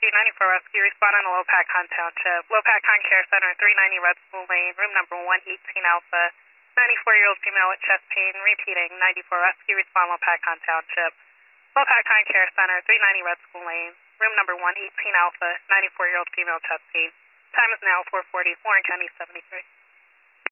Rescue, 94 Rescue, respond on the Lopac-Con Township. Lopac-Con Care Center, 390 Red School Lane, room number 118 Alpha. 94-year-old female with chest pain, repeating, 94 Rescue, respond Lopac-Con Township. Lopac-Con Care Center, 390 Red School Lane, room number 118 Alpha. 94-year-old female chest pain. Time is now 4:40, Warren County 73.